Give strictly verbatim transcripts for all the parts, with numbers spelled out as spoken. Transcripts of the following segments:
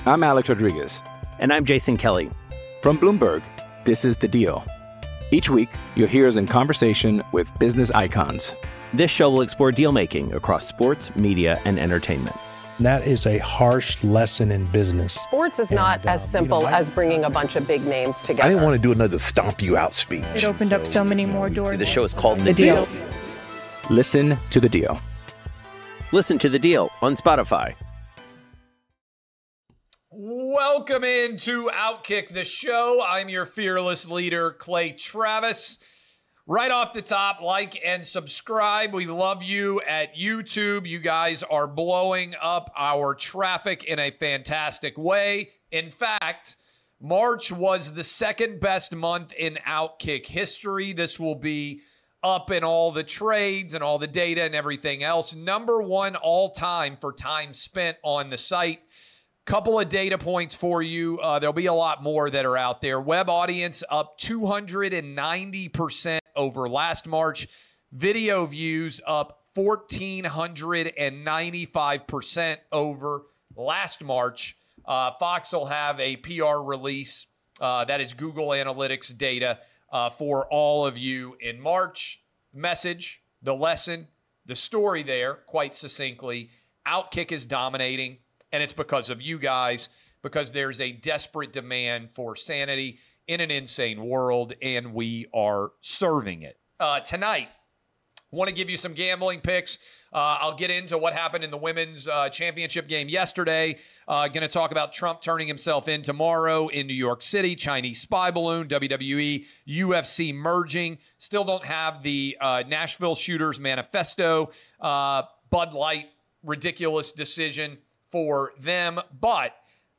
I'm Alex Rodriguez. And I'm Jason Kelly. From Bloomberg, this is The Deal. Each week, you'll hear us in conversation with business icons. This show will explore deal-making across sports, media, and entertainment. That is a harsh lesson in business. Sports is not and, uh, as simple you know, I, as bringing a bunch of big names together. I didn't want to do another stomp you out speech. It opened so, up so many more doors. The show is called The, the deal. deal. Listen to The Deal. Listen to The Deal on Spotify. Welcome into Outkick the Show. I'm your fearless leader, Clay Travis. Right off the top, like and subscribe. We love you at YouTube. You guys are blowing up our traffic in a fantastic way. In fact, March was the second best month in Outkick history. This will be up in all the trades and all the data and everything else. Number one all time for time spent on the site. Couple of data points for you. Uh, there'll be a lot more that are out there. Web audience up two hundred ninety percent over last March. Video views up one thousand four hundred ninety-five percent over last March. Uh, Fox will have a P R release. Uh, that is Google Analytics data uh, for all of you in March. Message, the lesson, the story there, quite succinctly. Outkick is dominating. And it's because of you guys, because there's a desperate demand for sanity in an insane world, and we are serving it. Uh, tonight, want to give you some gambling picks. Uh, I'll get into what happened in the women's uh, championship game yesterday. Uh, going to talk about Trump turning himself in tomorrow in New York City, Chinese spy balloon, W W E, U F C merging. Still don't have the uh, Nashville Shooters manifesto. Uh, Bud Light, ridiculous decision for them, but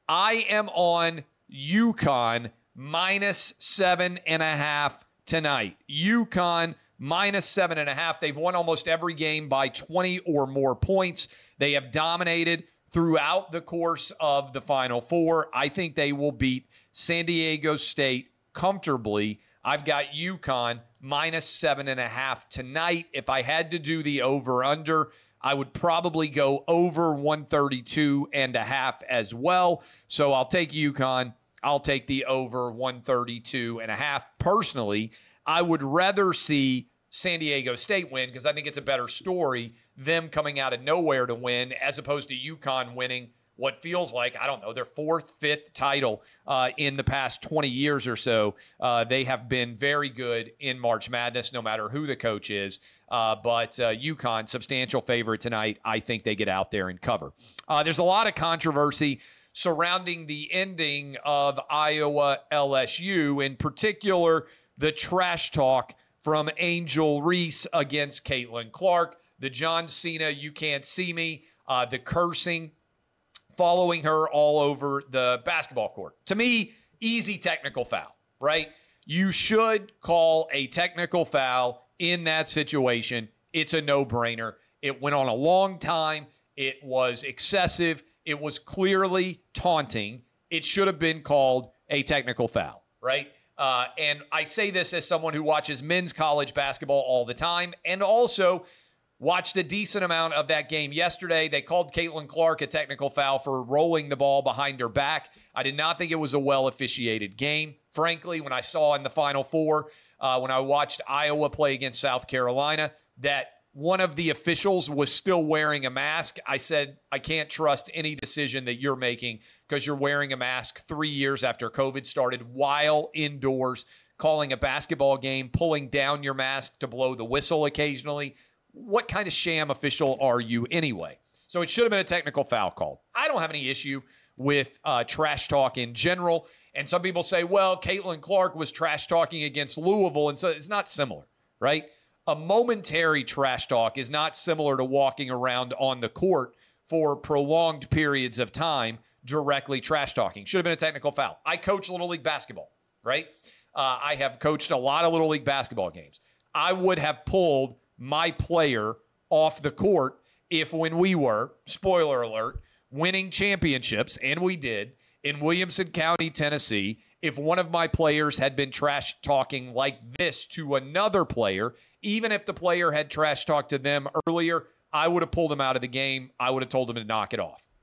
I am on UConn minus seven and a half tonight. UConn minus seven and a half. They've won almost every game by twenty or more points. They have dominated throughout the course of the Final Four. I think they will beat San Diego State comfortably. I've got UConn minus seven and a half tonight. If I had to do the over-under, I would probably go over one thirty-two and a half as well. So I'll take UConn. I'll take the over one thirty-two and a half. Personally, I would rather see San Diego State win because I think it's a better story, them coming out of nowhere to win, as opposed to UConn winning what feels like, I don't know, their fourth, fifth title uh, in the past twenty years or so. Uh, they have been very good in March Madness, no matter who the coach is. Uh, but uh, UConn, substantial favorite tonight. I think they get out there and cover. Uh, there's a lot of controversy surrounding the ending of Iowa L S U, in particular, the trash talk from Angel Reese against Caitlin Clark, the John Cena, you can't see me, uh, the cursing, following her all over the basketball court. To me, easy technical foul, right? You should call a technical foul in that situation. It's a no-brainer. It went on a long time. It was excessive. It was clearly taunting. It should have been called a technical foul, right? Uh, and I say this as someone who watches men's college basketball all the time and also watched a decent amount of that game yesterday. They called Caitlin Clark a technical foul for rolling the ball behind her back. I did not think it was a well-officiated game. Frankly, when I saw in the Final Four, uh, when I watched Iowa play against South Carolina, that one of the officials was still wearing a mask, I said, I can't trust any decision that you're making because you're wearing a mask three years after COVID started while indoors, calling a basketball game, pulling down your mask to blow the whistle occasionally. What kind of sham official are you anyway? So it should have been a technical foul called. I don't have any issue with uh, trash talk in general. And some people say, well, Caitlin Clark was trash talking against Louisville. And so it's not similar, right? A momentary trash talk is not similar to walking around on the court for prolonged periods of time directly trash talking. Should have been a technical foul. I coach Little League basketball, right? Uh, I have coached a lot of Little League basketball games. I would have pulled my player off the court if when we were, spoiler alert, winning championships, and we did, in Williamson County, Tennessee, if one of my players had been trash talking like this to another player, even if the player had trash talked to them earlier, I would have pulled him out of the game. I would have told him to knock it off.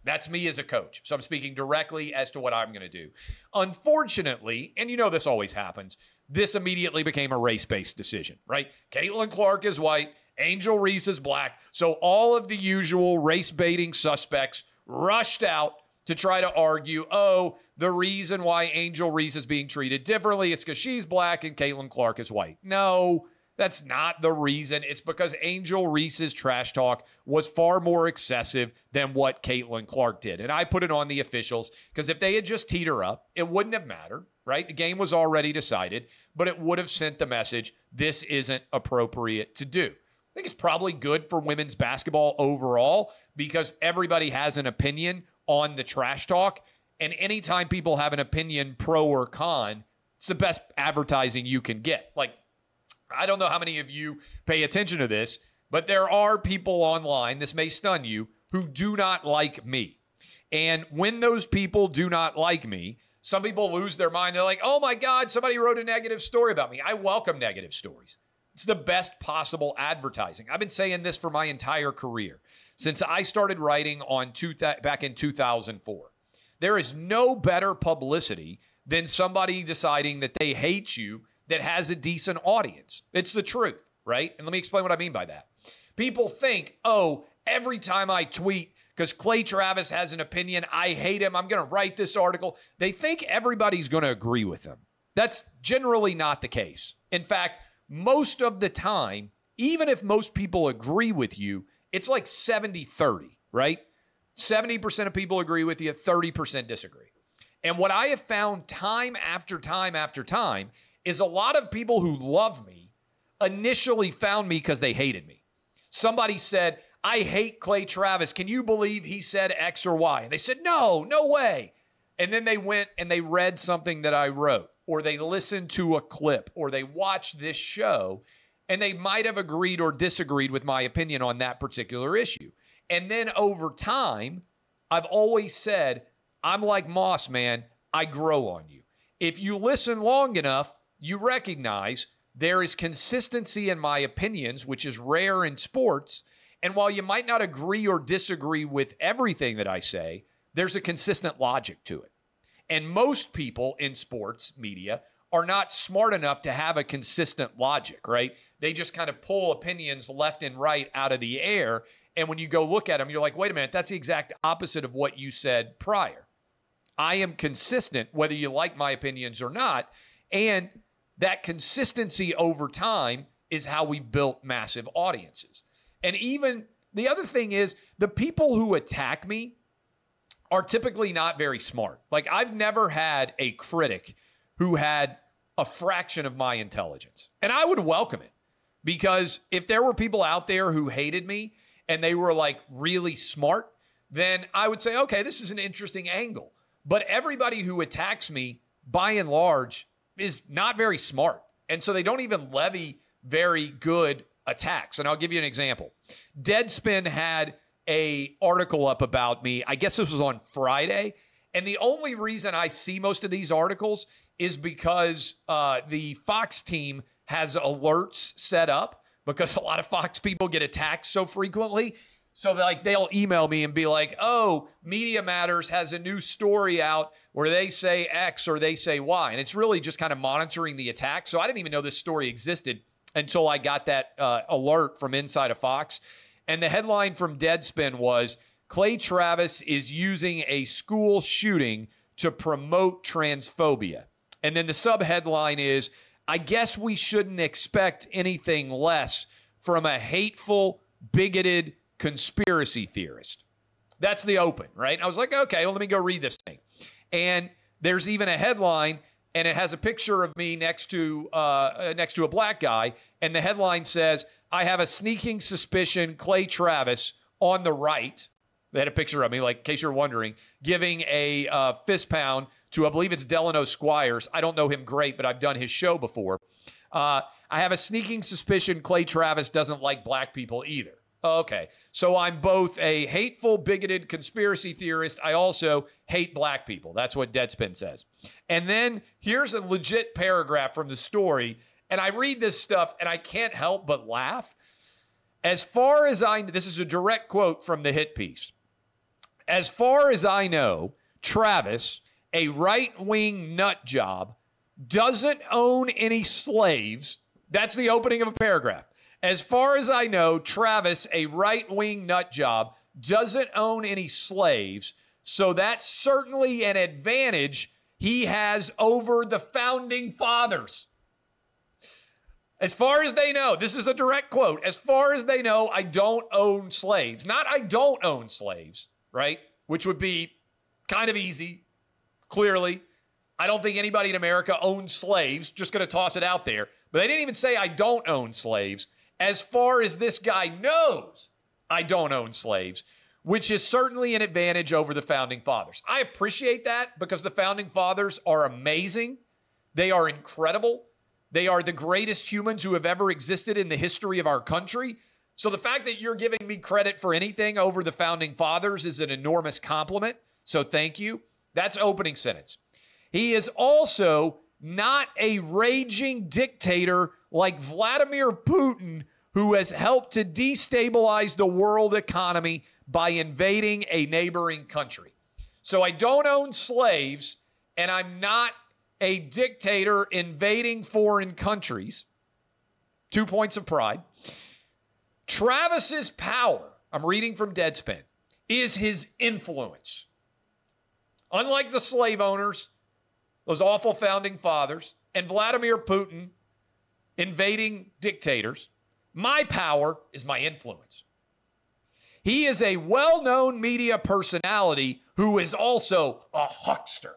That's me as a coach. So I'm speaking directly as to what I'm going to do. Unfortunately, and you know this always happens, this immediately became a race-based decision, right? Caitlin Clark is white, Angel Reese is black. So all of the usual race-baiting suspects rushed out to try to argue, oh, the reason why Angel Reese is being treated differently is because she's black and Caitlin Clark is white. No, that's not the reason. It's because Angel Reese's trash talk was far more excessive than what Caitlin Clark did. And I put it on the officials because if they had just teed her up, it wouldn't have mattered, right? The game was already decided, but it would have sent the message, this isn't appropriate to do. I think it's probably good for women's basketball overall because everybody has an opinion on the trash talk. And anytime people have an opinion, pro or con, it's the best advertising you can get. Like, I don't know how many of you pay attention to this, but there are people online, this may stun you, who do not like me. And when those people do not like me, some people lose their mind. They're like, oh my God, somebody wrote a negative story about me. I welcome negative stories. It's the best possible advertising. I've been saying this for my entire career. Since I started writing on two th- back in two thousand four. There is no better publicity than somebody deciding that they hate you that has a decent audience. It's the truth, right? And let me explain what I mean by that. People think, oh, every time I tweet, because Clay Travis has an opinion, I hate him, I'm going to write this article. They think everybody's going to agree with them. That's generally not the case. In fact, most of the time, even if most people agree with you, it's like seventy thirty, right? seventy percent of people agree with you, thirty percent disagree. And what I have found time after time after time is a lot of people who love me initially found me because they hated me. Somebody said, I hate Clay Travis. Can you believe he said X or Y? And they said, no, no way. And then they went and they read something that I wrote, or they listened to a clip, or they watched this show, and they might have agreed or disagreed with my opinion on that particular issue. And then over time, I've always said, I'm like moss, man. I grow on you. If you listen long enough, you recognize there is consistency in my opinions, which is rare in sports. And while you might not agree or disagree with everything that I say, there's a consistent logic to it. And most people in sports media are not smart enough to have a consistent logic, right? They just kind of pull opinions left and right out of the air. And when you go look at them, you're like, wait a minute, that's the exact opposite of what you said prior. I am consistent, whether you like my opinions or not. And that consistency over time is how we've built massive audiences. And even the other thing is the people who attack me are typically not very smart. Like, I've never had a critic who had a fraction of my intelligence. And I would welcome it, because if there were people out there who hated me and they were like really smart, then I would say, okay, this is an interesting angle. But everybody who attacks me, by and large, is not very smart. And so they don't even levy very good attacks. And I'll give you an example. Deadspin had a article up about me. I guess this was on Friday. And the only reason I see most of these articles is because uh, the Fox team has alerts set up, because a lot of Fox people get attacked so frequently. So like they'll email me and be like, oh, Media Matters has a new story out where they say X or they say Y. And it's really just kind of monitoring the attack. So I didn't even know this story existed until I got that uh, alert from inside of Fox. And the headline from Deadspin was, Clay Travis is using a school shooting to promote transphobia. And then the subheadline is, I guess we shouldn't expect anything less from a hateful, bigoted conspiracy theorist. That's the open, right? I was like, okay, well, let me go read this thing. And there's even a headline, and it has a picture of me next to uh, next to a black guy. And the headline says, I have a sneaking suspicion Clay Travis on the right. They had a picture of me, like, in case you're wondering, giving a uh, fist pound to, I believe it's Delano Squires. I don't know him great, but I've done his show before. Uh, I have a sneaking suspicion Clay Travis doesn't like black people either. Okay, so I'm both a hateful, bigoted conspiracy theorist. I also hate black people. That's what Deadspin says. And then here's a legit paragraph from the story. And I read this stuff and I can't help but laugh. As far as I, this is a direct quote from the hit piece. As far as I know, Travis, a right-wing nut job, doesn't own any slaves. That's the opening of a paragraph. As far as I know, Travis, a right-wing nut job, doesn't own any slaves. So that's certainly an advantage he has over the founding fathers. As far as they know, this is a direct quote. As far as they know, I don't own slaves. Not I don't own slaves, right? Which would be kind of easy, clearly. I don't think anybody in America owns slaves. Just going to toss it out there. But they didn't even say I don't own slaves. As far as this guy knows, I don't own slaves, which is certainly an advantage over the founding fathers. I appreciate that because the founding fathers are amazing. They are incredible. They are the greatest humans who have ever existed in the history of our country. So the fact that you're giving me credit for anything over the founding fathers is an enormous compliment. So thank you. That's opening sentence. He is also not a raging dictator like Vladimir Putin, who has helped to destabilize the world economy by invading a neighboring country. So I don't own slaves, and I'm not a dictator invading foreign countries. Two points of pride. Travis's power, I'm reading from Deadspin, is his influence. Unlike the slave owners, those awful founding fathers, and Vladimir Putin invading dictators, my power is my influence. He is a well-known media personality who is also a huckster.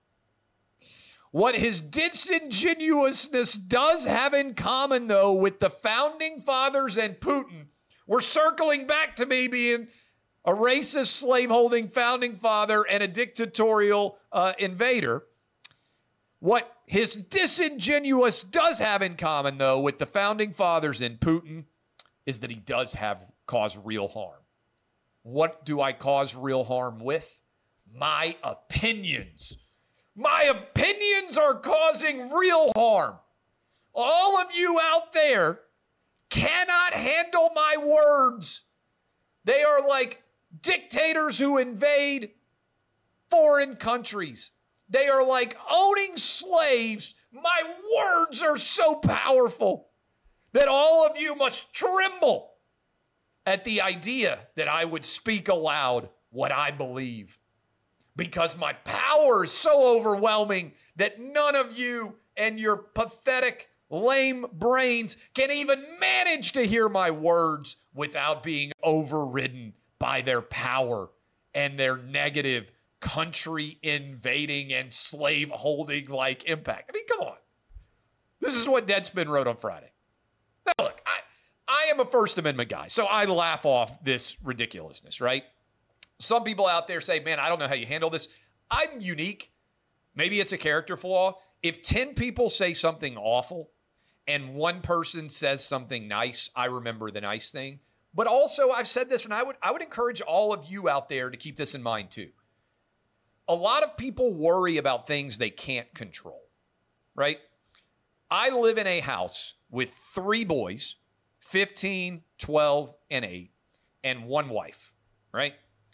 What his disingenuousness does have in common, though, with the founding fathers and Putin, we're circling back to me being a racist, slave-holding founding father and a dictatorial uh, invader. What his disingenuous does have in common, though, with the founding fathers and Putin is that he does have cause real harm. What do I cause real harm with? My opinions. My opinions are causing real harm. All of you out there cannot handle my words. They are like dictators who invade foreign countries. They are like owning slaves. My words are so powerful that all of you must tremble at the idea that I would speak aloud what I believe. Because my power is so overwhelming that none of you and your pathetic, lame brains can even manage to hear my words without being overridden by their power and their negative country invading and slave holding like impact. I mean, come on. This is what Deadspin wrote on Friday. Now, look, I, I am a First Amendment guy, so I laugh off this ridiculousness, right? Some people out there say, man, I don't know how you handle this. I'm unique. Maybe it's a character flaw. If ten people say something awful and one person says something nice, I remember the nice thing. But also, I've said this, and I would I would encourage all of you out there to keep this in mind too. A lot of people worry about things they can't control, right? I live in a house with three boys, fifteen, twelve, and eight, and one wife, right?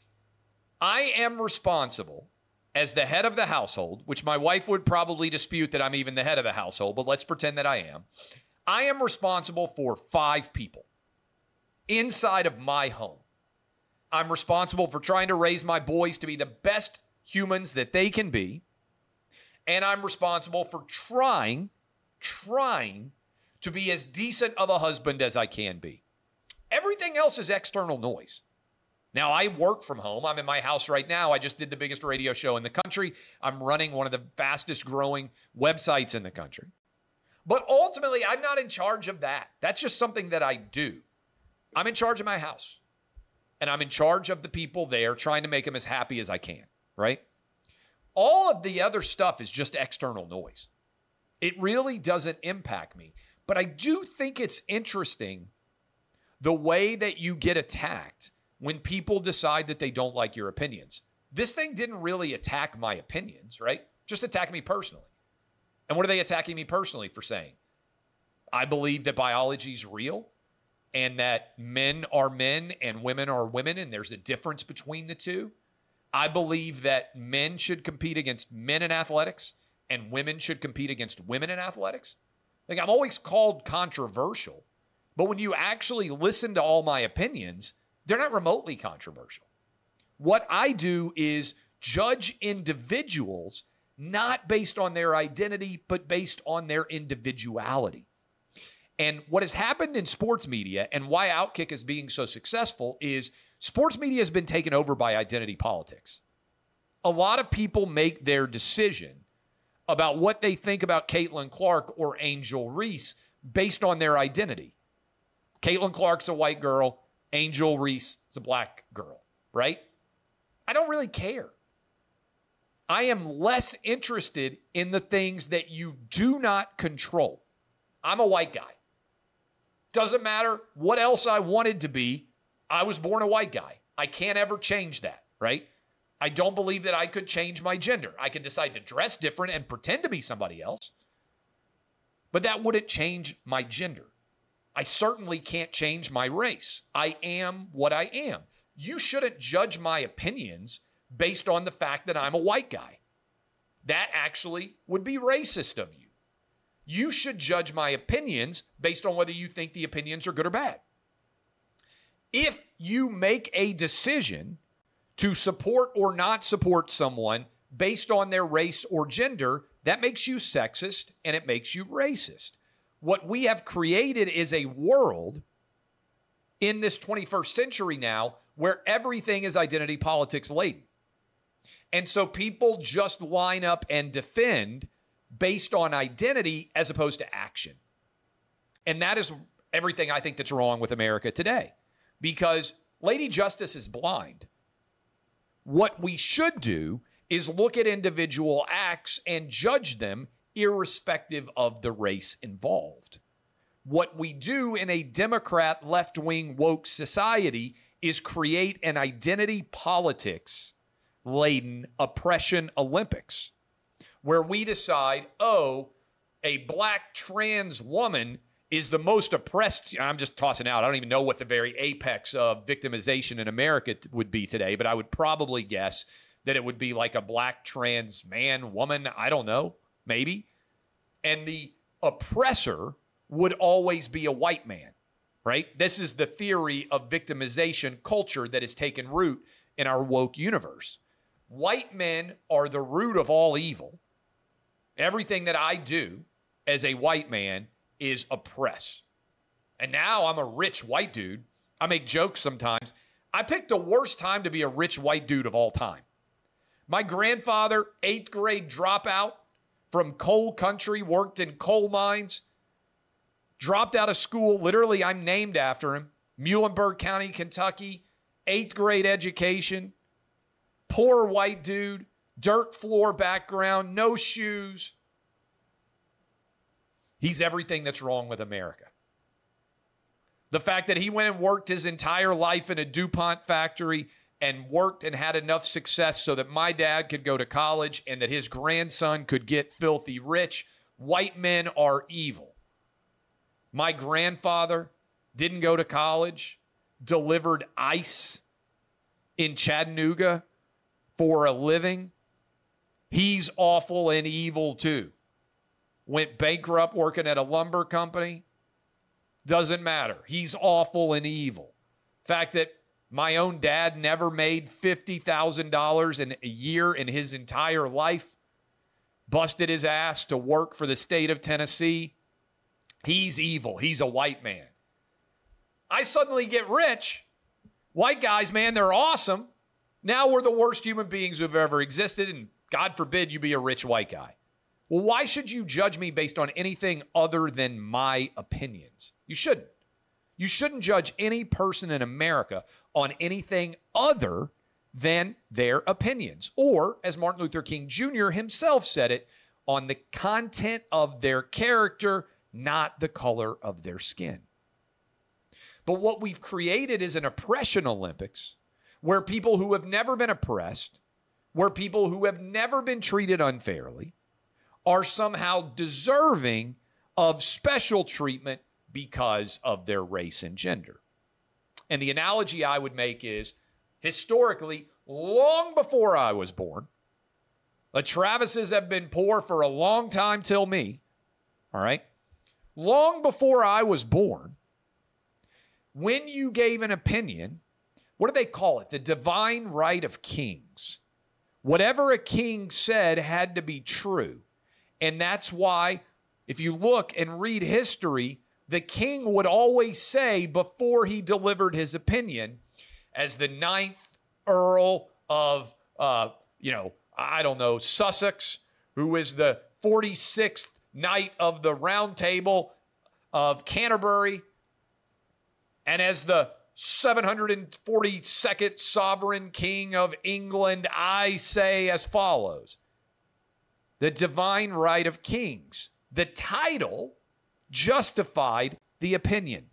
I am responsible as the head of the household, which my wife would probably dispute that I'm even the head of the household, but let's pretend that I am. I am responsible for five people inside of my home. I'm responsible for trying to raise my boys to be the best humans that they can be. And I'm responsible for trying, trying to be as decent of a husband as I can be. Everything else is external noise. Now, I work from home. I'm in my house right now. I just did the biggest radio show in the country. I'm running one of the fastest growing websites in the country. But ultimately, I'm not in charge of that. That's just something that I do. I'm in charge of my house. And I'm in charge of the people there, trying to make them as happy as I can, right? All of the other stuff is just external noise. It really doesn't impact me. But I do think it's interesting the way that you get attacked when people decide that they don't like your opinions. This thing didn't really attack my opinions, right? Just attack me personally. And what are they attacking me personally for saying? I believe that biology is real and that men are men and women are women and there's a difference between the two. I believe that men should compete against men in athletics and women should compete against women in athletics. Like, I'm always called controversial, but when you actually listen to all my opinions, they're not remotely controversial. What I do is judge individuals not based on their identity, but based on their individuality. And what has happened in sports media and why Outkick is being so successful is sports media has been taken over by identity politics. A lot of people make their decision about what they think about Caitlin Clark or Angel Reese based on their identity. Caitlin Clark's a white girl. Angel Reese is a black girl, right? I don't really care. I am less interested in the things that you do not control. I'm a white guy. Doesn't matter what else I wanted to be. I was born a white guy. I can't ever change that, right? I don't believe that I could change my gender. I could decide to dress different and pretend to be somebody else, but that wouldn't change my gender. I certainly can't change my race. I am what I am. You shouldn't judge my opinions based on the fact that I'm a white guy. That actually would be racist of you. You should judge my opinions based on whether you think the opinions are good or bad. If you make a decision to support or not support someone based on their race or gender, that makes you sexist and it makes you racist. What we have created is a world in this twenty-first century now where everything is identity politics laden. And so people just line up and defend based on identity as opposed to action. And that is everything I think that's wrong with America today, because Lady Justice is blind. What we should do is look at individual acts and judge them irrespective of the race involved. What we do in a Democrat left-wing woke society is create an identity politics laden oppression Olympics where we decide, oh, a black trans woman is the most oppressed. I'm just tossing out. I don't even know what the very apex of victimization in America would be today, but I would probably guess that it would be like a black trans man, woman. I don't know, maybe. And the oppressor would always be a white man, right? This is the theory of victimization culture that has taken root in our woke universe. White men are the root of all evil. Everything that I do as a white man is oppress. And now I'm a rich white dude. I make jokes sometimes. I picked the worst time to be a rich white dude of all time. My grandfather, eighth grade dropout from coal country, worked in coal mines, dropped out of school. Literally, I'm named after him. Muhlenberg County, Kentucky, eighth grade education. Poor white dude, dirt floor background, no shoes. He's everything that's wrong with America. The fact that he went and worked his entire life in a DuPont factory and worked and had enough success so that my dad could go to college and that his grandson could get filthy rich. White men are evil. My grandfather didn't go to college, delivered ice in Chattanooga for a living. He's awful and evil too. Went bankrupt working at a lumber company. Doesn't matter. He's awful and evil. Fact that my own dad never made fifty thousand dollars in a year in his entire life. Busted his ass to work for the state of Tennessee. He's evil. He's a white man. I suddenly get rich. White guys, man, they're awesome. Now we're the worst human beings who've ever existed, and God forbid you be a rich white guy. Well, why should you judge me based on anything other than my opinions? You shouldn't. You shouldn't judge any person in America on anything other than their opinions. Or, as Martin Luther King Junior himself said it, on the content of their character, not the color of their skin. But what we've created is an oppression Olympics where people who have never been oppressed, where people who have never been treated unfairly, are somehow deserving of special treatment because of their race and gender. And the analogy I would make is, historically, long before I was born. The Travises have been poor for a long time till me. All right? Long before I was born, when you gave an opinion, what do they call it? The divine right of kings. Whatever a king said had to be true. And that's why, if you look and read history, the king would always say before he delivered his opinion, as the ninth Earl of, uh, you know, I don't know, Sussex, who is the forty-sixth Knight of the Round Table of Canterbury, and as the seven hundred forty-second Sovereign King of England, I say as follows. The divine right of kings. The title justified the opinion.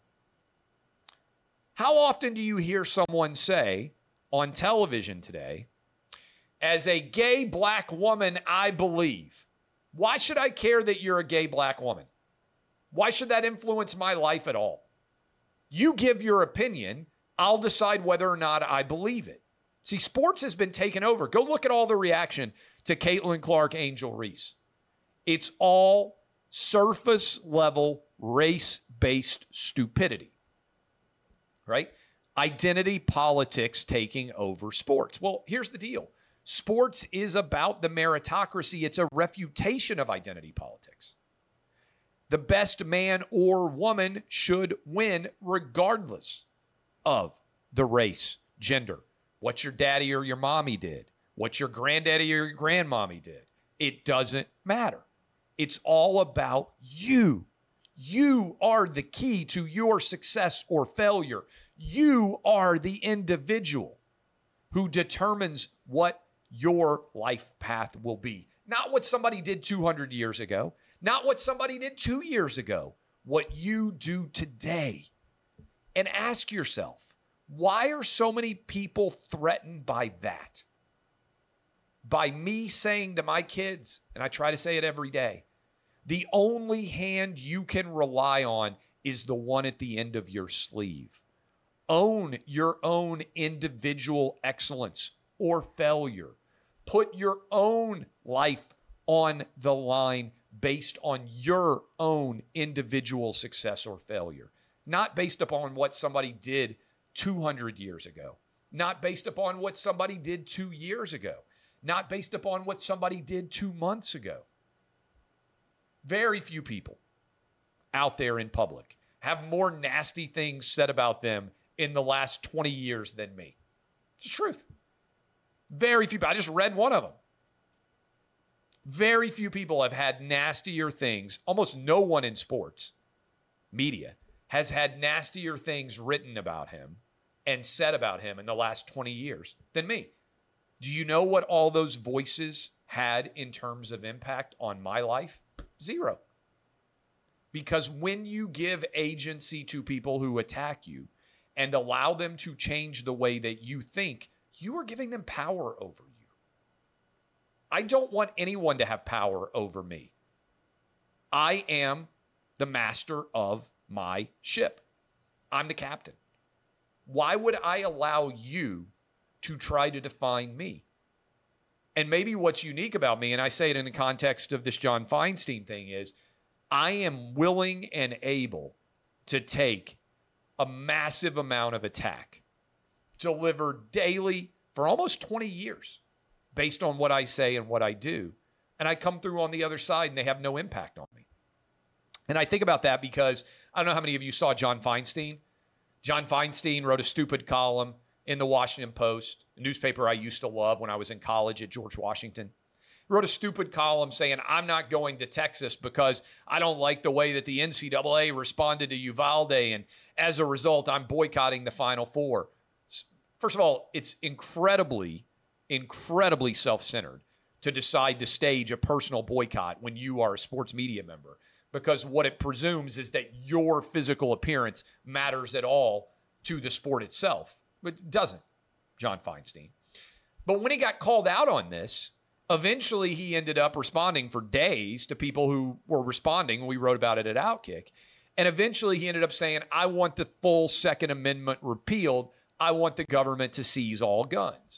How often do you hear someone say on television today, as a gay black woman, I believe? Why should I care that you're a gay black woman? Why should that influence my life at all? You give your opinion, I'll decide whether or not I believe it. See, sports has been taken over. Go look at all the reaction to Caitlin Clark, Angel Reese. It's all surface level, race-based stupidity, right? Identity politics taking over sports. Well, here's the deal. Sports is about the meritocracy. It's a refutation of identity politics. The best man or woman should win regardless of the race, gender, what your daddy or your mommy did, what your granddaddy or your grandmommy did. It doesn't matter. It's all about you. You are the key to your success or failure. You are the individual who determines what your life path will be. Not what somebody did two hundred years ago, not what somebody did two years ago, what you do today. And ask yourself, why are so many people threatened by that? By me saying to my kids, and I try to say it every day, the only hand you can rely on is the one at the end of your sleeve. Own your own individual excellence or failure. Put your own life on the line based on your own individual success or failure, not based upon what somebody did two hundred years ago, not based upon what somebody did two years ago, not based upon what somebody did two months ago. Very few people out there in public have more nasty things said about them in the last twenty years than me. It's the truth. Very few. I just read one of them. Very few people have had nastier things. Almost no one in sports media has had nastier things written about him and said about him in the last twenty years than me. Do you know what all those voices had in terms of impact on my life? Zero. Because when you give agency to people who attack you and allow them to change the way that you think, you are giving them power over you. I don't want anyone to have power over me. I am the master of my ship. I'm the captain. Why would I allow you to try to define me? And maybe what's unique about me, and I say it in the context of this John Feinstein thing, is I am willing and able to take a massive amount of attack delivered daily for almost twenty years based on what I say and what I do. And I come through on the other side and they have no impact on me. And I think about that because I don't know how many of you saw John Feinstein. John Feinstein wrote a stupid column in the Washington Post, a newspaper I used to love when I was in college at George Washington. He wrote a stupid column saying, I'm not going to Texas because I don't like the way that the N C double A responded to Uvalde, and as a result, I'm boycotting the Final Four. First of all, it's incredibly, incredibly self-centered to decide to stage a personal boycott when you are a sports media member, because what it presumes is that your physical appearance matters at all to the sport itself. But it doesn't, John Feinstein. But when he got called out on this, eventually he ended up responding for days to people who were responding. We wrote about it at Outkick. And eventually he ended up saying, I want the full Second Amendment repealed. I want the government to seize all guns.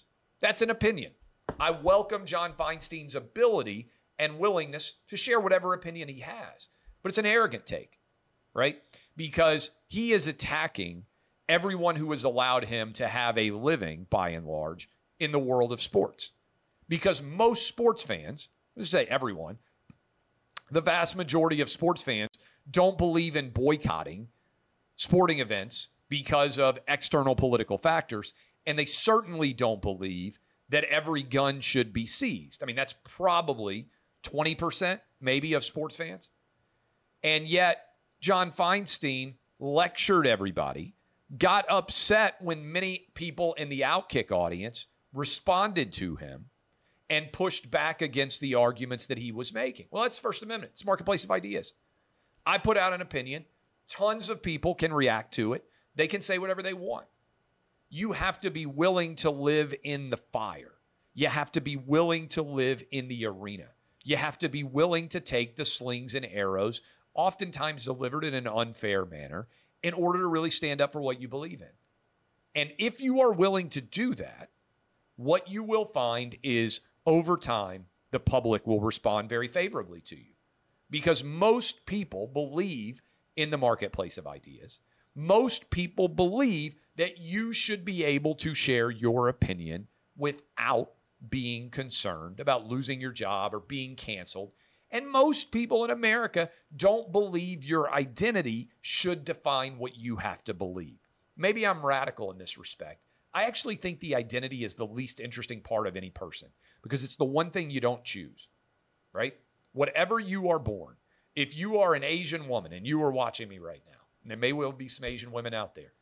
That's an opinion. I welcome John Feinstein's ability and willingness to share whatever opinion he has. But it's an arrogant take, right? Because he is attacking everyone who has allowed him to have a living, by and large, in the world of sports. Because most sports fans, let's say everyone, the vast majority of sports fans don't believe in boycotting sporting events because of external political factors. And they certainly don't believe that every gun should be seized. I mean, that's probably twenty percent maybe of sports fans. And yet, John Feinstein lectured everybody, got upset when many people in the Outkick audience responded to him and pushed back against the arguments that he was making. Well, that's First Amendment. It's marketplace of ideas. I put out an opinion. Tons of people can react to it. They can say whatever they want. You have to be willing to live in the fire. You have to be willing to live in the arena. You have to be willing to take the slings and arrows, oftentimes delivered in an unfair manner, in order to really stand up for what you believe in. And if you are willing to do that, what you will find is over time, the public will respond very favorably to you. Because most people believe in the marketplace of ideas. Most people believe that you should be able to share your opinion without being concerned about losing your job or being canceled. And most people in America don't believe your identity should define what you have to believe. Maybe I'm radical in this respect. I actually think the identity is the least interesting part of any person because it's the one thing you don't choose, right? Whatever you are born, if you are an Asian woman and you are watching me right now, and there may well be some Asian women out there,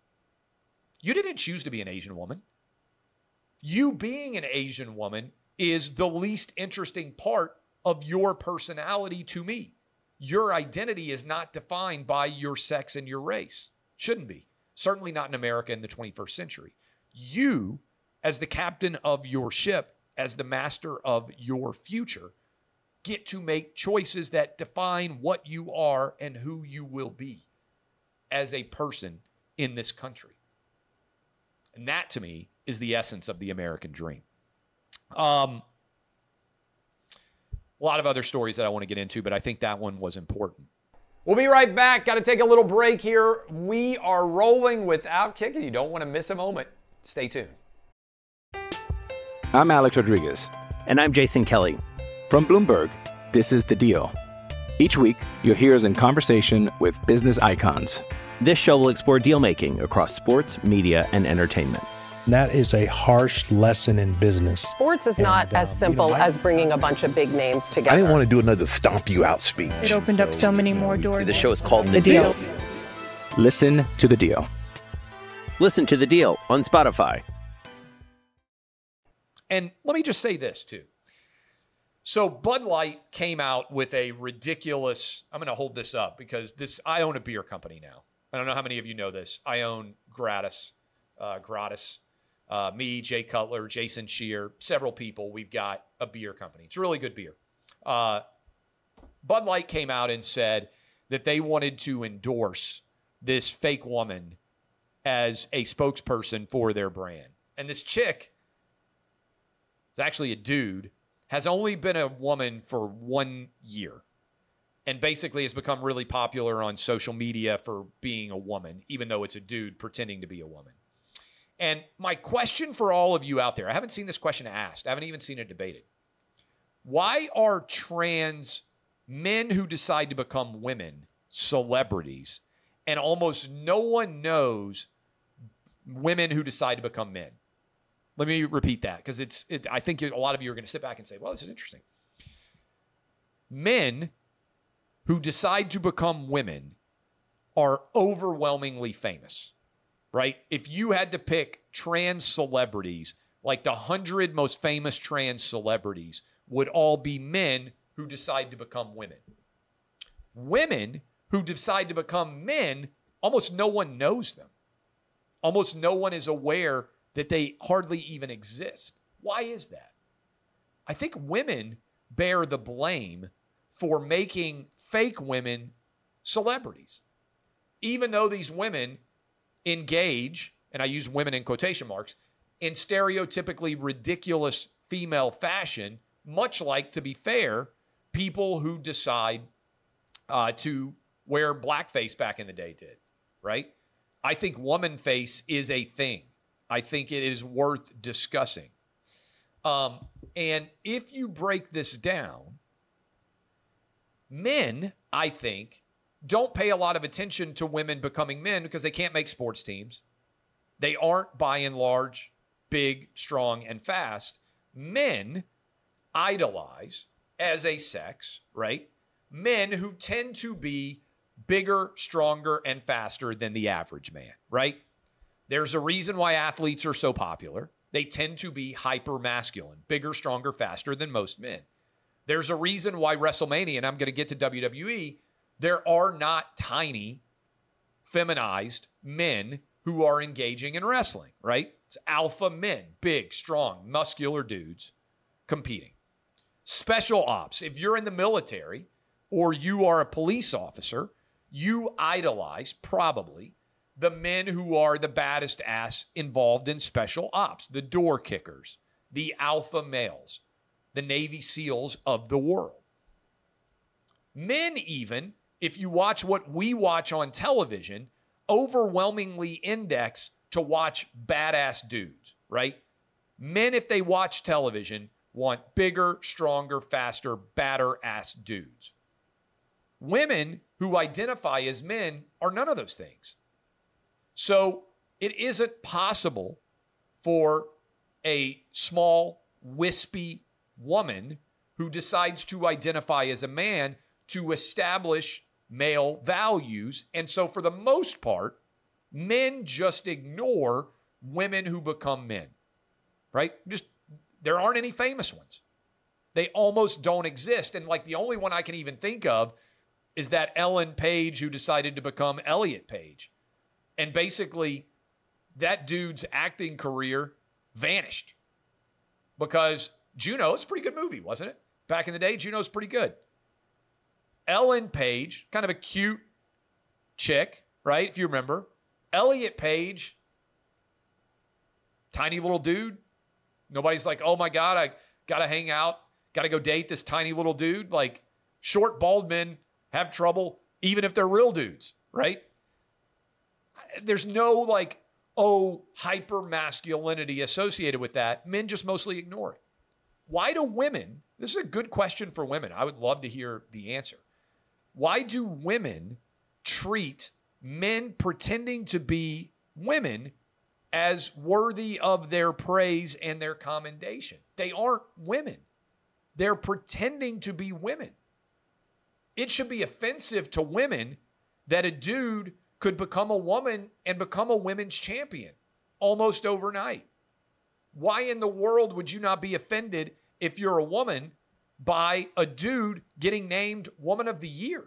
you didn't choose to be an Asian woman. You being an Asian woman is the least interesting part of your personality to me. Your identity is not defined by your sex and your race. Shouldn't be. Certainly not in America in the twenty-first century. You, as the captain of your ship, as the master of your future, get to make choices that define what you are and who you will be as a person in this country. And that, to me, is the essence of the American dream. Um, a lot of other stories that I want to get into, but I think that one was important. We'll be right back. Got to take a little break here. We are rolling with Outkick, and you don't want to miss a moment. Stay tuned. I'm Alex Rodriguez. And I'm Jason Kelly. From Bloomberg, this is The Deal. Each week, you'll hear us in conversation with business icons. This show will explore deal-making across sports, media, and entertainment. That is a harsh lesson in business. Sports is And, not as um, simple you know, I- as bringing a bunch of big names together. I didn't want to do another stomp you out speech. It opened up so many more doors. The show is called The The Deal. Deal. Listen to The Deal. Listen to The Deal on Spotify. And let me just say this, too. So Bud Light came out with a ridiculous, I'm going to hold this up because this, I own a beer company now. I don't know how many of you know this. I own Gratis, uh, Gratis. Uh, me, Jay Cutler, Jason Shear, several people. We've got a beer company. It's really good beer. Uh, Bud Light came out and said that they wanted to endorse this fake woman as a spokesperson for their brand. And this chick is actually a dude, has only been a woman for one year and basically has become really popular on social media for being a woman, even though it's a dude pretending to be a woman. And my question for all of you out there, I haven't seen this question asked. I haven't even seen it debated. Why are trans men who decide to become women celebrities and almost no one knows women who decide to become men? Let me repeat that because it's. It, I think a lot of you are going to sit back and say, well, this is interesting. Men who decide to become women are overwhelmingly famous, right? If you had to pick trans celebrities, like the hundred most famous trans celebrities would all be men who decide to become women. Women who decide to become men, almost no one knows them. Almost no one is aware that they hardly even exist. Why is that? I think women bear the blame for making fake women celebrities. Even though these women engage, and I use women in quotation marks, in stereotypically ridiculous female fashion, much like, to be fair, people who decide uh, to wear blackface back in the day did, right? I think woman face is a thing. I think it is worth discussing. Um, and if you break this down, men, I think, don't pay a lot of attention to women becoming men because they can't make sports teams. They aren't, by and large, big, strong, and fast. Men idolize, as a sex, right, men who tend to be bigger, stronger, and faster than the average man, right? There's a reason why athletes are so popular. They tend to be hyper masculine, bigger, stronger, faster than most men. There's a reason why WrestleMania, and I'm going to get to W W E, there are not tiny, feminized men who are engaging in wrestling, right? It's alpha men, big, strong, muscular dudes competing. Special ops, if you're in the military or you are a police officer, you idolize probably the men who are the baddest ass involved in special ops, the door kickers, the alpha males, the Navy SEALs of the world. Men even, if you watch what we watch on television, overwhelmingly index to watch badass dudes, right? Men, if they watch television, want bigger, stronger, faster, badder ass dudes. Women who identify as men are none of those things. So it isn't possible for a small, wispy woman who decides to identify as a man to establish male values. And so for the most part, men just ignore women who become men, right? Just, there aren't any famous ones. They almost don't exist. And like the only one I can even think of is that Ellen Page who decided to become Elliot Page. And basically that dude's acting career vanished because Juno, it's a pretty good movie, wasn't it? Back in the day, Juno's pretty good. Ellen Page, kind of a cute chick, right? If you remember. Elliot Page, tiny little dude. Nobody's like, oh my God, I got to hang out, got to go date this tiny little dude. Like, short, bald men have trouble even if they're real dudes, right? There's no like, oh, hyper masculinity associated with that. Men just mostly ignore it. Why do women, this is a good question for women. I would love to hear the answer. Why do women treat men pretending to be women as worthy of their praise and their commendation? They aren't women. They're pretending to be women. It should be offensive to women that a dude could become a woman and become a women's champion almost overnight. Why in the world would you not be offended if you're a woman by a dude getting named Woman of the Year?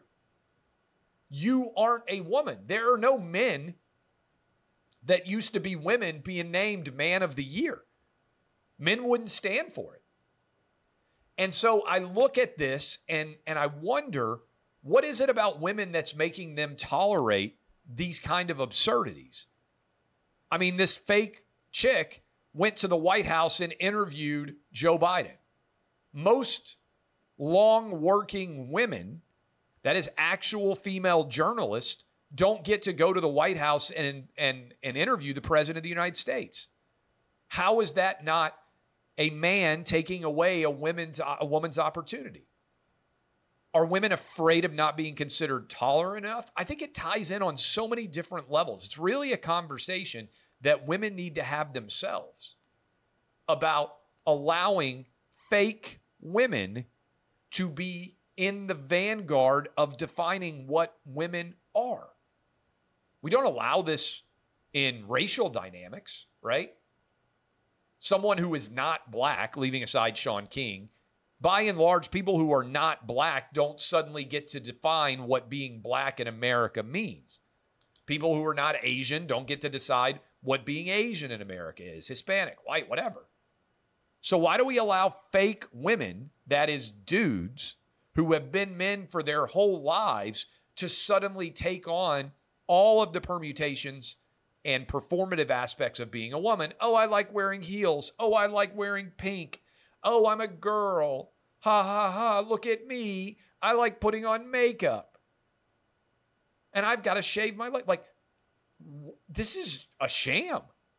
You aren't a woman. There are no men that used to be women being named Man of the Year. Men wouldn't stand for it. And so I look at this and, and I wonder, what is it about women that's making them tolerate these kind of absurdities? I mean, this fake chick went to the White House and interviewed Joe Biden. Most long-working women, that is actual female journalists, don't get to go to the White House and, and, and interview the President of the United States. How is that not a man taking away a woman's, a woman's opportunity? Are women afraid of not being considered tolerant enough? I think it ties in on so many different levels. It's really a conversation that women need to have themselves about allowing fake women to be in the vanguard of defining what women are. We don't allow this in racial dynamics, right? Someone who is not black, leaving aside Shaun King, by and large, people who are not black don't suddenly get to define what being black in America means. People who are not Asian don't get to decide what being Asian in America is, Hispanic, white, whatever. So why do we allow fake women, that is dudes, who have been men for their whole lives to suddenly take on all of the permutations and performative aspects of being a woman. Oh, I like wearing heels. Oh, I like wearing pink. Oh, I'm a girl. Ha ha ha, look at me. I like putting on makeup. And I've got to shave my leg. Like, this is a sham.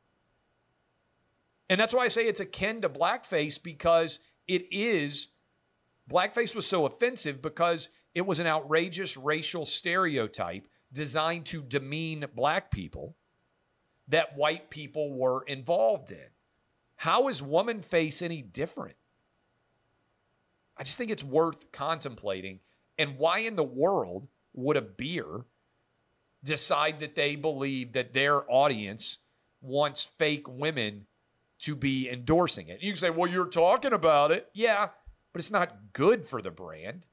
And that's why I say it's akin to blackface, because it is, blackface was so offensive because it was an outrageous racial stereotype designed to demean black people that white people were involved in. How is woman face any different? I just think it's worth contemplating. And why in the world would a beer decide that they believe that their audience wants fake women to be endorsing it? You can say, well, you're talking about it. Yeah, but it's not good for the brand.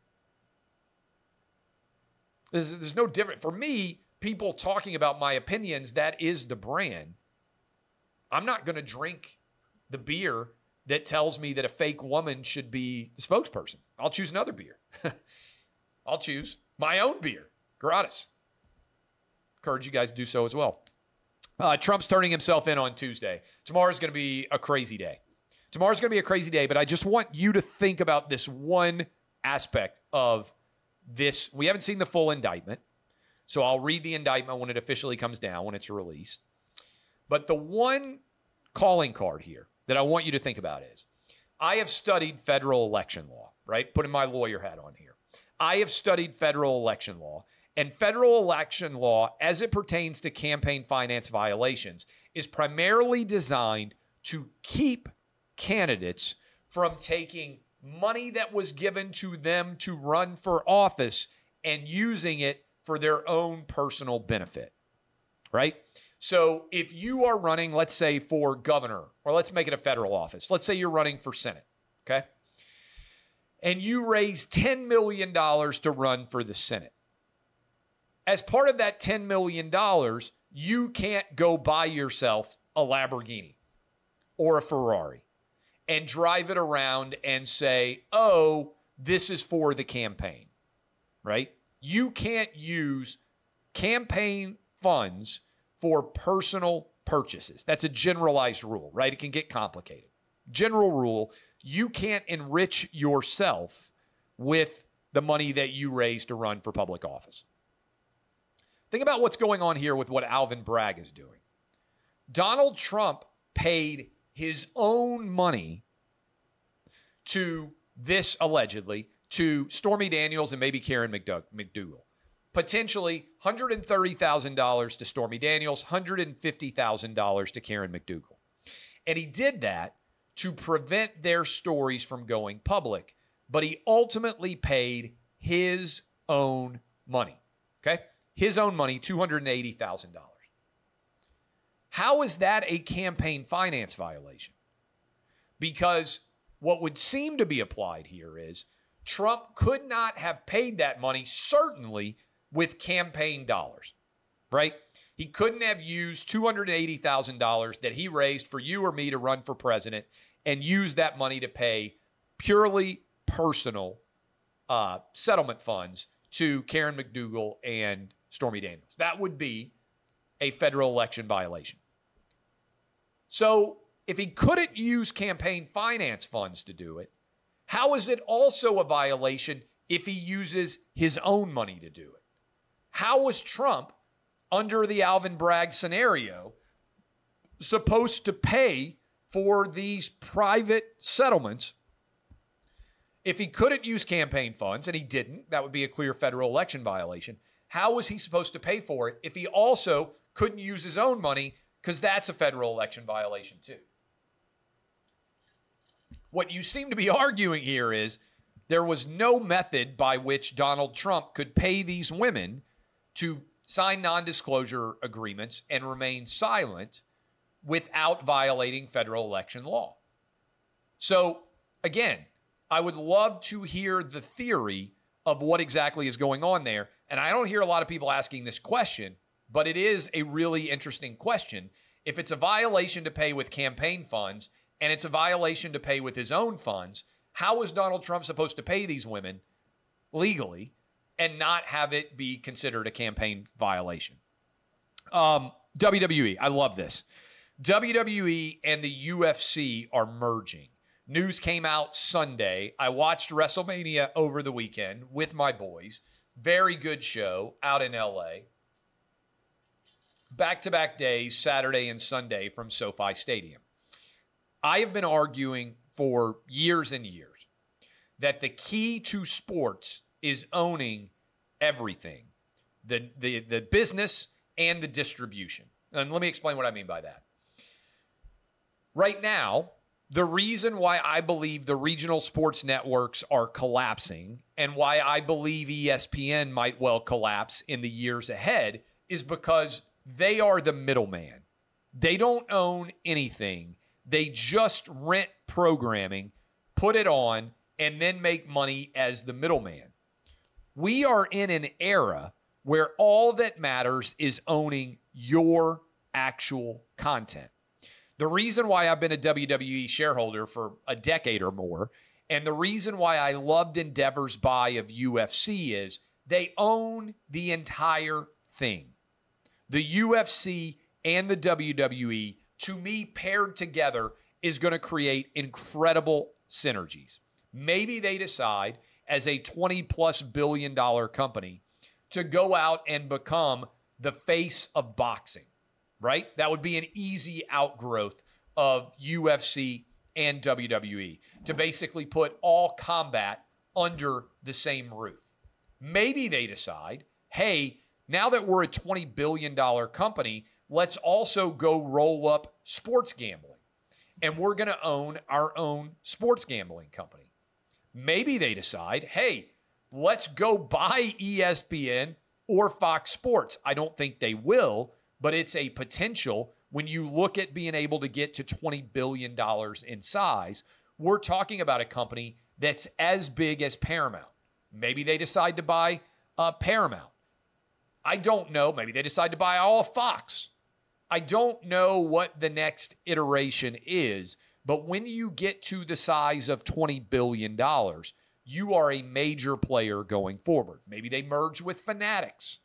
There's, there's no different. For me, people talking about my opinions, that is the brand. I'm not going to drink the beer that tells me that a fake woman should be the spokesperson. I'll choose another beer. I'll choose my own beer, gratis. Encourage you guys to do so as well. Uh, Trump's turning himself in on Tuesday. Tomorrow's going to be a crazy day. Tomorrow's going to be a crazy day, but I just want you to think about this one aspect of this. We haven't seen the full indictment, so I'll read the indictment when it officially comes down, when it's released. But the one calling card here that I want you to think about is, I have studied federal election law, right? Putting my lawyer hat on here. I have studied federal election law, and federal election law, as it pertains to campaign finance violations, is primarily designed to keep candidates from taking money that was given to them to run for office and using it for their own personal benefit, right? So if you are running, let's say, for governor, or let's make it a federal office. Let's say you're running for Senate, okay? And you raise ten million dollars to run for the Senate. As part of that ten million dollars, you can't go buy yourself a Lamborghini or a Ferrari and drive it around and say, oh, this is for the campaign, right? You can't use campaign funds for personal purchases. That's a generalized rule, right? It can get complicated. General rule, you can't enrich yourself with the money that you raise to run for public office. Think about what's going on here with what Alvin Bragg is doing. Donald Trump paid his own money to this, allegedly, to Stormy Daniels and maybe Karen McDougal. Potentially one hundred thirty thousand dollars to Stormy Daniels, one hundred fifty thousand dollars to Karen McDougal. And he did that to prevent their stories from going public, but he ultimately paid his own money, okay? His own money, two hundred eighty thousand dollars. How is that a campaign finance violation? Because what would seem to be applied here is Trump could not have paid that money, certainly with campaign dollars, right? He couldn't have used two hundred eighty thousand dollars that he raised for you or me to run for president and use that money to pay purely personal uh, settlement funds to Karen McDougal and Stormy Daniels. That would be a federal election violation. So if he couldn't use campaign finance funds to do it, how is it also a violation if he uses his own money to do it? How was Trump, under the Alvin Bragg scenario, supposed to pay for these private settlements if he couldn't use campaign funds, and he didn't? That would be a clear federal election violation. How was he supposed to pay for it if he also couldn't use his own money, because that's a federal election violation too? What you seem to be arguing here is there was no method by which Donald Trump could pay these women to sign non-disclosure agreements and remain silent without violating federal election law. So, again, I would love to hear the theory of what exactly is going on there. And I don't hear a lot of people asking this question, but it is a really interesting question. If it's a violation to pay with campaign funds and it's a violation to pay with his own funds, how is Donald Trump supposed to pay these women legally and not have it be considered a campaign violation? Um, W W E, I love this. W W E and the U F C are merging. News came out Sunday. I watched WrestleMania over the weekend with my boys. Very good show out in L A. Back-to-back days, Saturday and Sunday from SoFi Stadium. I have been arguing for years and years that the key to sports is owning everything, the, the, the business and the distribution. And let me explain what I mean by that. Right now, the reason why I believe the regional sports networks are collapsing and why I believe E S P N might well collapse in the years ahead is because they are the middleman. They don't own anything. They just rent programming, put it on, and then make money as the middleman. We are in an era where all that matters is owning your actual content. The reason why I've been a W W E shareholder for a decade or more, and the reason why I loved Endeavor's buy of U F C is they own the entire thing. The U F C and the W W E, to me, paired together, is going to create incredible synergies. Maybe they decide, as a twenty plus billion dollar company, to go out and become the face of boxing, right? That would be an easy outgrowth of U F C and W W E, to basically put all combat under the same roof. Maybe they decide, hey, now that we're a twenty billion dollar company, let's also go roll up sports gambling. And we're going to own our own sports gambling company. Maybe they decide, hey, let's go buy E S P N or Fox Sports. I don't think they will, but it's a potential. When you look at being able to get to twenty billion dollars in size, we're talking about a company that's as big as Paramount. Maybe they decide to buy uh, Paramount. I don't know. Maybe they decide to buy all of Fox. I don't know what the next iteration is, but when you get to the size of twenty billion dollars, you are a major player going forward. Maybe they merge with Fanatics.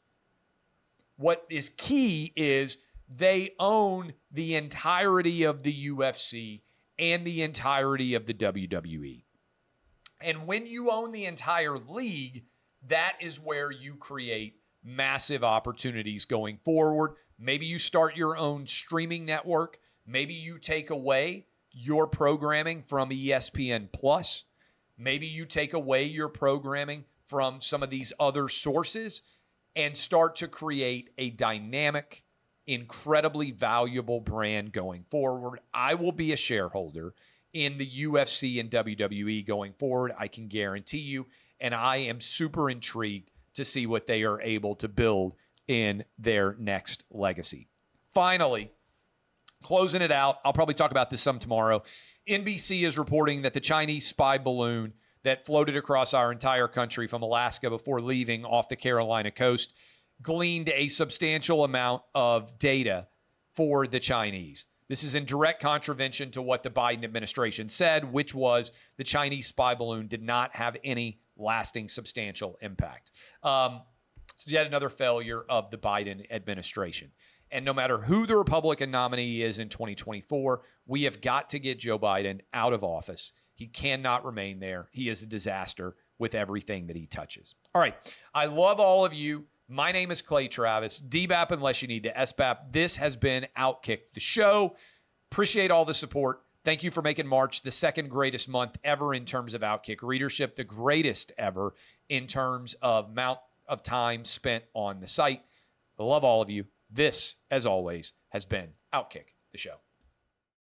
What is key is they own the entirety of the U F C and the entirety of the W W E. And when you own the entire league, that is where you create massive opportunities going forward. Maybe you start your own streaming network. Maybe you take away your programming from E S P N Plus. Maybe you take away your programming from some of these other sources and start to create a dynamic, incredibly valuable brand going forward. I will be a shareholder in the U F C and W W E going forward, I can guarantee you, and I am super intrigued to see what they are able to build in their next legacy. Finally, closing it out, I'll probably talk about this some tomorrow. N B C is reporting that the Chinese spy balloon that floated across our entire country from Alaska before leaving off the Carolina coast gleaned a substantial amount of data for the Chinese. This is in direct contravention to what the Biden administration said, which was the Chinese spy balloon did not have any lasting substantial impact. Um, it's yet another failure of the Biden administration. And no matter who the Republican nominee is in twenty twenty-four, we have got to get Joe Biden out of office. He cannot remain there. He is a disaster with everything that he touches. All right. I love all of you. My name is Clay Travis. D B A P unless you need to S B A P. This has been Outkick the show. Appreciate all the support. Thank you for making March the second greatest month ever in terms of Outkick readership, the greatest ever in terms of amount of time spent on the site. I love all of you. This, as always, has been Outkick the show.